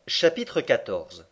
Chapitre 14.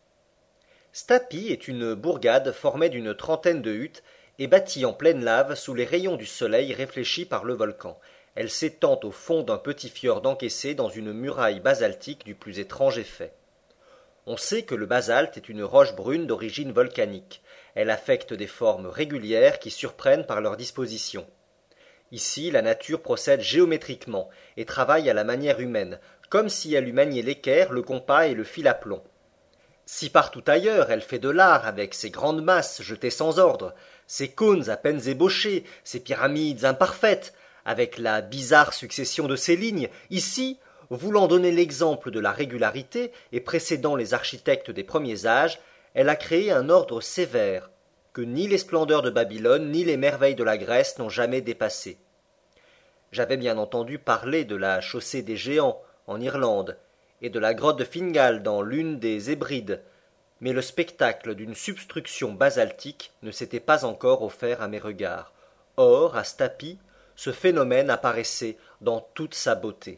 Stapi est une bourgade formée d'une trentaine de huttes et bâtie en pleine lave sous les rayons du soleil réfléchis par le volcan. Elle s'étend au fond d'un petit fjord encaissé dans une muraille basaltique du plus étrange effet. On sait que le basalte est une roche brune d'origine volcanique. Elle affecte des formes régulières qui surprennent par leur disposition. Ici, la nature procède géométriquement et travaille à la manière humaine, comme si elle eût manié l'équerre, le compas et le fil à plomb. Si partout ailleurs elle fait de l'art avec ses grandes masses jetées sans ordre, ses cônes à peine ébauchés, ses pyramides imparfaites, avec la bizarre succession de ses lignes, ici, voulant donner l'exemple de la régularité et précédant les architectes des premiers âges, elle a créé un ordre sévère, que ni les splendeurs de Babylone ni les merveilles de la Grèce n'ont jamais dépassé. J'avais bien entendu parler de la chaussée des Géants, en Irlande, et de la grotte de Fingal dans l'une des Hébrides, mais le spectacle d'une substruction basaltique ne s'était pas encore offert à mes regards. Or, à Stapi, ce phénomène apparaissait dans toute sa beauté.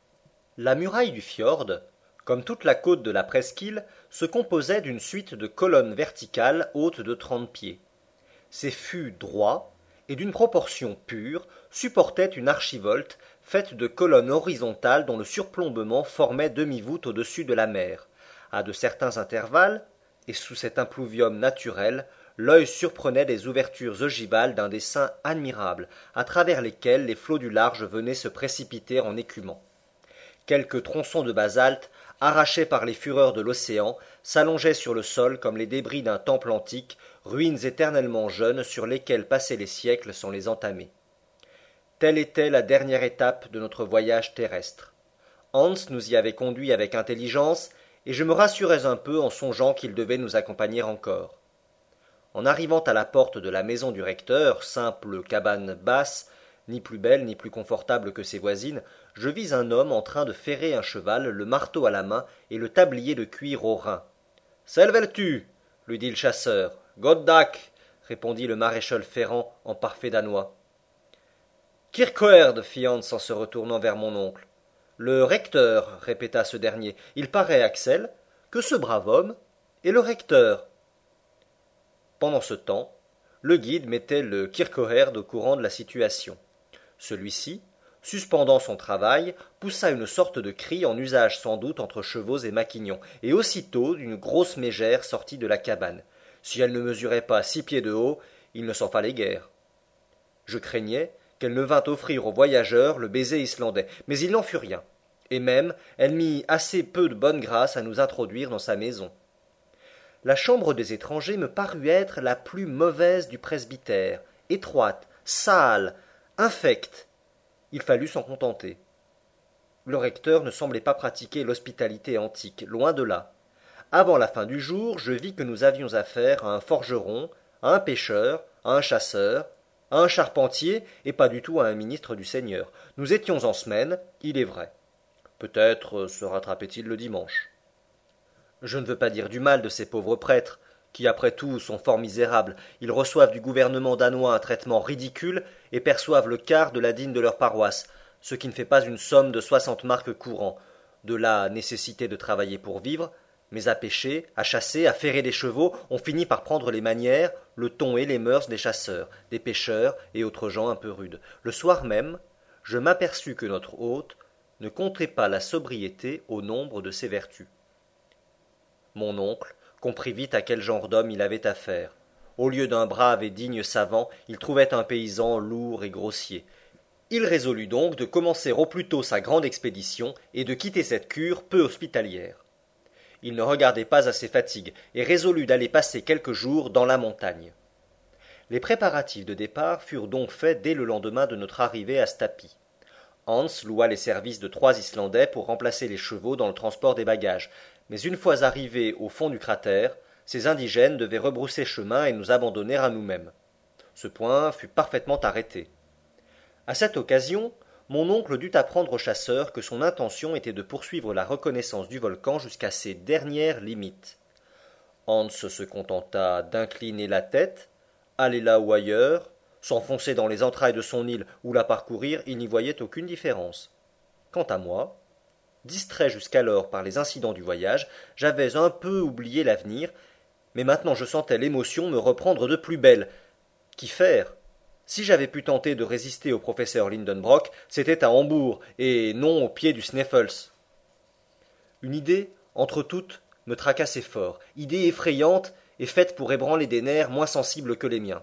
La muraille du fjord, comme toute la côte de la presqu'île, se composait d'une suite de colonnes verticales hautes de 30 pieds. Ces fûts droits, et d'une proportion pure, supportaient une archivolte faite de colonnes horizontales dont le surplombement formait demi-voûte au-dessus de la mer. À de certains intervalles, et sous cet impluvium naturel, l'œil surprenait des ouvertures ogivales d'un dessin admirable, à travers lesquelles les flots du large venaient se précipiter en écumant. Quelques tronçons de basalte, arrachés par les fureurs de l'océan, s'allongeaient sur le sol comme les débris d'un temple antique, ruines éternellement jeunes sur lesquelles passaient les siècles sans les entamer. Telle était la dernière étape de notre voyage terrestre. Hans nous y avait conduits avec intelligence, et je me rassurais un peu en songeant qu'il devait nous accompagner encore. En arrivant à la porte de la maison du recteur, simple cabane basse, ni plus belle ni plus confortable que ses voisines, je vis un homme en train de ferrer un cheval, le marteau à la main et le tablier de cuir au rein. Selvel-tu lui dit le chasseur. Goddak répondit le maréchal Ferrand en parfait danois. Kirkoerd fit Hans en se retournant vers mon oncle. Le recteur, répéta ce dernier. Il paraît, Axel, que ce brave homme est le recteur. Pendant ce temps, le guide mettait le Kirkoerd au courant de la situation. Celui-ci, suspendant son travail, poussa une sorte de cri en usage sans doute entre chevaux et maquignons, et aussitôt une grosse mégère sortit de la cabane. Si elle ne mesurait pas 6 pieds de haut, il ne s'en fallait guère. Je craignais qu'elle ne vînt offrir aux voyageurs le baiser islandais, mais il n'en fut rien, et même elle mit assez peu de bonne grâce à nous introduire dans sa maison. La chambre des étrangers me parut être la plus mauvaise du presbytère, étroite, sale, infecte. Il fallut s'en contenter. Le recteur ne semblait pas pratiquer l'hospitalité antique, loin de là. Avant la fin du jour, je vis que nous avions affaire à un forgeron, à un pêcheur, à un chasseur, à un charpentier, et pas du tout à un ministre du Seigneur. Nous étions en semaine, il est vrai. Peut-être se rattrapait-il le dimanche. Je ne veux pas dire du mal de ces pauvres prêtres, qui après tout sont fort misérables. Ils reçoivent du gouvernement danois un traitement ridicule et perçoivent le quart de la dîme de leur paroisse, ce qui ne fait pas une somme de 60 marcs courants. De la nécessité de travailler pour vivre, mais à pêcher, à chasser, à ferrer des chevaux, on finit par prendre les manières, le ton et les mœurs des chasseurs, des pêcheurs et autres gens un peu rudes. Le soir même, je m'aperçus que notre hôte ne comptait pas la sobriété au nombre de ses vertus. Mon oncle comprit vite à quel genre d'homme il avait affaire. Au lieu d'un brave et digne savant, il trouvait un paysan lourd et grossier. Il résolut donc de commencer au plus tôt sa grande expédition et de quitter cette cure peu hospitalière. Il ne regardait pas à ses fatigues et résolut d'aller passer quelques jours dans la montagne. Les préparatifs de départ furent donc faits dès le lendemain de notre arrivée à Stapi. Hans loua les services de 3 Islandais pour remplacer les chevaux dans le transport des bagages, mais une fois arrivés au fond du cratère, ces indigènes devaient rebrousser chemin et nous abandonner à nous-mêmes. Ce point fut parfaitement arrêté. À cette occasion, mon oncle dut apprendre au chasseur que son intention était de poursuivre la reconnaissance du volcan jusqu'à ses dernières limites. Hans se contenta d'incliner la tête, aller là ou ailleurs, s'enfoncer dans les entrailles de son île ou la parcourir, il n'y voyait aucune différence. Quant à moi, Distrait jusqu'alors par les incidents du voyage, j'avais un peu oublié l'avenir, mais maintenant je sentais l'émotion me reprendre de plus belle. Qu'y faire? Si j'avais pu tenter de résister au professeur Lindenbrock, c'était à Hambourg, et non au pied du Sneffels. Une idée, entre toutes, me tracassait fort, idée effrayante et faite pour ébranler des nerfs moins sensibles que les miens.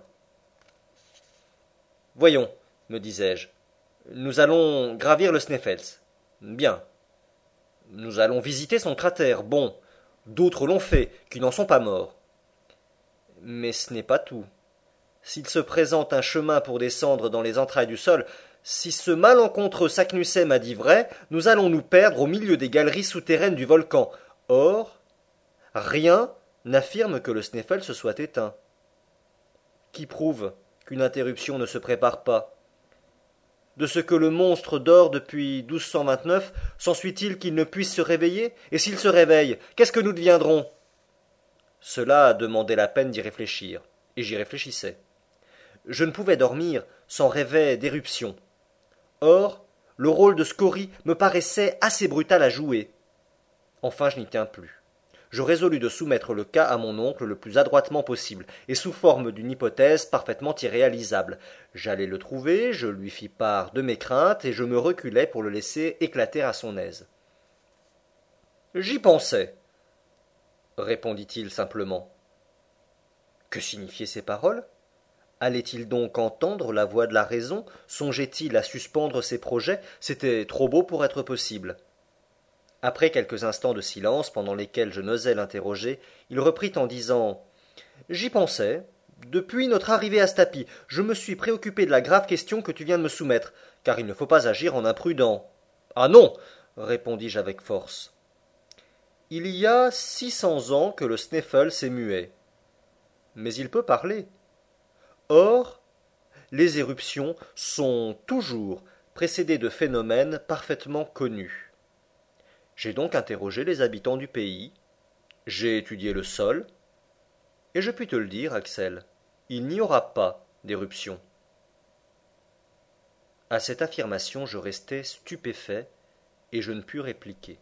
Voyons, me disais-je, nous allons gravir le Sneffels. Bien. Nous allons visiter son cratère. Bon. D'autres l'ont fait, qui n'en sont pas morts. Mais ce n'est pas tout. S'il se présente un chemin pour descendre dans les entrailles du sol, si ce malencontreux Saknussemm a dit vrai, nous allons nous perdre au milieu des galeries souterraines du volcan. Or, rien n'affirme que le Sneffels se soit éteint. Qui prouve qu'une interruption ne se prépare pas? De ce que le monstre dort depuis 1229, s'ensuit-il qu'il ne puisse se réveiller? Et s'il se réveille, qu'est-ce que nous deviendrons? Cela demandait la peine d'y réfléchir, et j'y réfléchissais. Je ne pouvais dormir sans rêver d'éruption. Or, le rôle de scorie me paraissait assez brutal à jouer. Enfin, je n'y tiens plus. Je résolus de soumettre le cas à mon oncle le plus adroitement possible, et sous forme d'une hypothèse parfaitement irréalisable. J'allais le trouver, je lui fis part de mes craintes, et je me reculai pour le laisser éclater à son aise. J'y pensais, répondit-il simplement. Que signifiaient ces paroles? Allait-il donc entendre la voix de la raison? Songeait-il à suspendre ses projets? C'était trop beau pour être possible. Après quelques instants de silence, pendant lesquels je n'osais l'interroger, il reprit en disant « J'y pensais. Depuis notre arrivée à Stapi, je me suis préoccupé de la grave question que tu viens de me soumettre, car il ne faut pas agir en imprudent. »« Ah non !» répondis-je avec force. « Il y a 600 ans que le Sneffels est muet. Mais il peut parler. Or, les éruptions sont toujours précédées de phénomènes parfaitement connus. J'ai donc interrogé les habitants du pays, j'ai étudié le sol, et je puis te le dire, Axel, il n'y aura pas d'éruption. » À cette affirmation, je restai stupéfait, et je ne pus répliquer.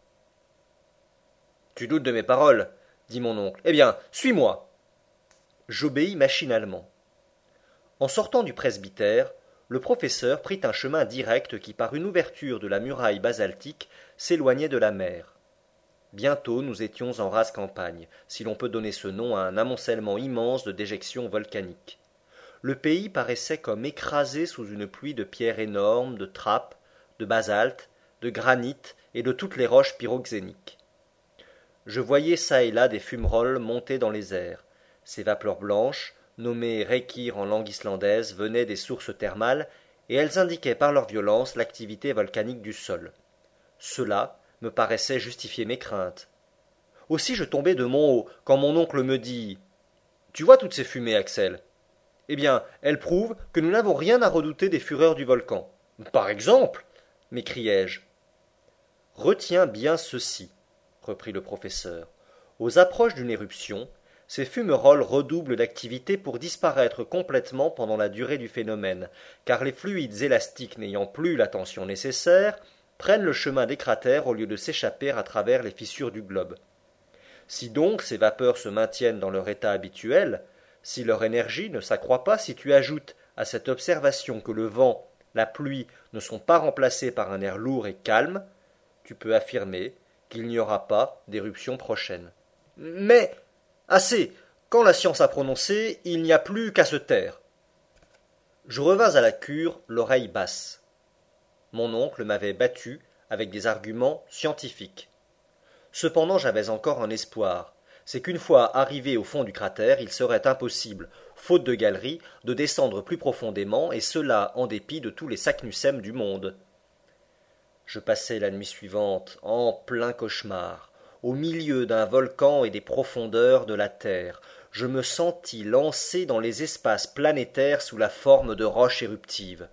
« Tu doutes de mes paroles, dit mon oncle. Eh bien, suis-moi. » J'obéis machinalement. En sortant du presbytère, le professeur prit un chemin direct qui, par une ouverture de la muraille basaltique, s'éloignait de la mer. Bientôt nous étions en rase campagne, si l'on peut donner ce nom à un amoncellement immense de déjections volcaniques. Le pays paraissait comme écrasé sous une pluie de pierres énormes, de trappes, de basalte, de granit et de toutes les roches pyroxéniques. Je voyais çà et là des fumerolles monter dans les airs. Ces vapeurs blanches, nommées reykir en langue islandaise, venaient des sources thermales, et elles indiquaient par leur violence l'activité volcanique du sol. Cela me paraissait justifier mes craintes. Aussi je tombai de mon haut, quand mon oncle me dit « Tu vois toutes ces fumées, Axel? Eh bien, elles prouvent que nous n'avons rien à redouter des fureurs du volcan. »« Par exemple » m'écriai-je. « Retiens bien ceci, » reprit le professeur. « Aux approches d'une éruption, ces fumerolles redoublent d'activité pour disparaître complètement pendant la durée du phénomène, car les fluides élastiques n'ayant plus la tension nécessaire, prennent le chemin des cratères au lieu de s'échapper à travers les fissures du globe. Si donc ces vapeurs se maintiennent dans leur état habituel, si leur énergie ne s'accroît pas, si tu ajoutes à cette observation que le vent, la pluie ne sont pas remplacés par un air lourd et calme, tu peux affirmer qu'il n'y aura pas d'éruption prochaine. Mais assez. Quand la science a prononcé, il n'y a plus qu'à se taire. Je revins à la cure, l'oreille basse. Mon oncle m'avait battu avec des arguments scientifiques. Cependant j'avais encore un espoir, c'est qu'une fois arrivé au fond du cratère, il serait impossible, faute de galeries, de descendre plus profondément, et cela en dépit de tous les Saknussemm du monde. Je passai la nuit suivante en plein cauchemar, au milieu d'un volcan et des profondeurs de la terre. Je me sentis lancé dans les espaces planétaires sous la forme de roches éruptives.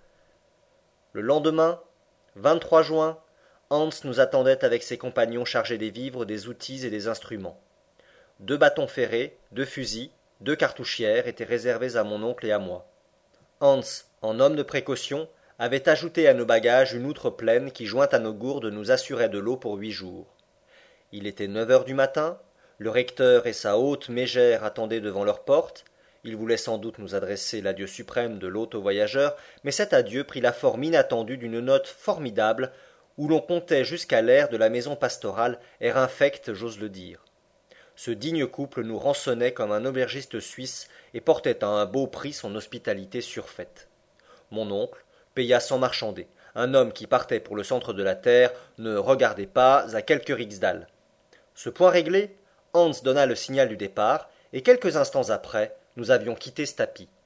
Le lendemain, 23 juin, Hans nous attendait avec ses compagnons chargés des vivres, des outils et des instruments. 2 bâtons ferrés, 2 fusils, 2 cartouchières étaient réservés à mon oncle et à moi. Hans, en homme de précaution, avait ajouté à nos bagages une outre pleine qui, jointe à nos gourdes, nous assurait de l'eau pour 8 jours. Il était 9 heures du matin, le recteur et sa haute mégère attendaient devant leur porte. Ils voulaient sans doute nous adresser l'adieu suprême de l'hôte aux voyageurs, mais cet adieu prit la forme inattendue d'une note formidable, où l'on comptait jusqu'à l'air de la maison pastorale, air infect, j'ose le dire. Ce digne couple nous rançonnait comme un aubergiste suisse et portait à un beau prix son hospitalité surfaite. Mon oncle paya sans marchander. Un homme qui partait pour le centre de la terre ne regardait pas à quelques rixdales. Ce point réglé, Hans donna le signal du départ, et quelques instants après, nous avions quitté Stapi.